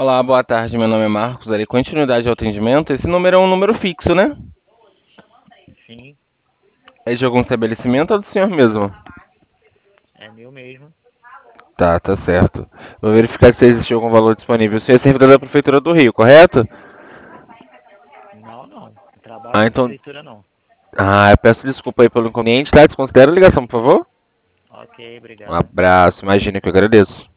Olá, boa tarde. Meu nome é Marcos. Darei continuidade ao atendimento. Esse número é um número fixo, né? Sim, É de algum estabelecimento ou do senhor mesmo? é meu mesmo. Tá certo. Vou verificar se existe algum valor disponível. O senhor é servidor da Prefeitura do Rio, correto? Não, não. Eu trabalho Ah, na então. prefeitura, não. Eu peço desculpa aí pelo inconveniente, tá? Desconsidera a ligação, por favor. Ok, Um obrigado. abraço, imagina que eu agradeço.